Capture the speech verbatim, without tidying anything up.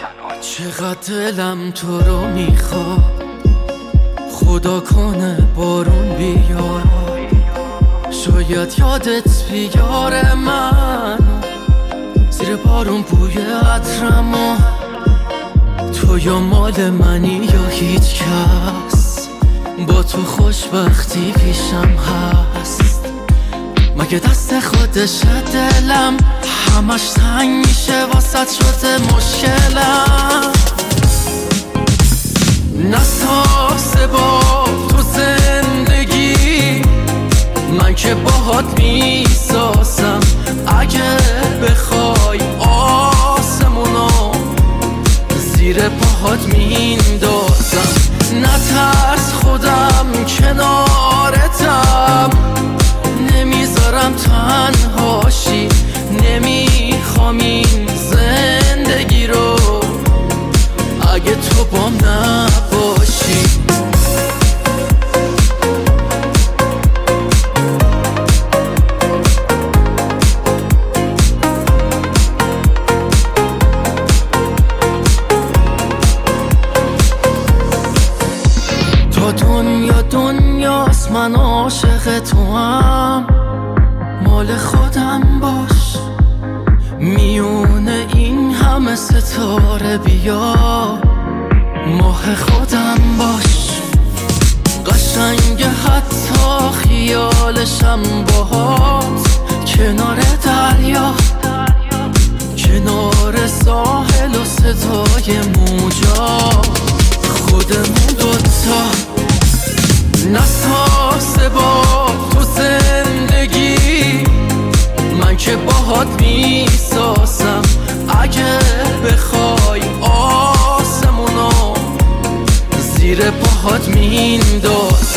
تنها. چقدر دلم تو رو میخواد، خدا کنه بارون بیار، شاید یادت بیاره من زیر بارون بوی عطرمو. تو یا مال منی یا هیچ کس، با تو خوشبختی پیشم هست. مگه دست خودشه دلم همش تنگ میشه واسط شده مشکلم. نسازه با تو زندگی، من که باهات میسازم. اگه بخوای آسمونو زیر پاهات میندازم. نترس خودم کنارتم، نمیذارم تنهاشی. نمیخوام این زندگی رو اگه تو بام نباشی. تا دنیا دنیاست، من عاشق تو هم. مال خودم باش، میونه این همه ستاره بیا. ماه خودم باش، قشنگ حتی خیالشم باهات. کنار دریا، کنار ساحل و صدای موجا، خودمون دوتا. نسازه با تو زندگی، من که باهات میسازم. اگه بخوای آسمونو زیر پاهات میندازم.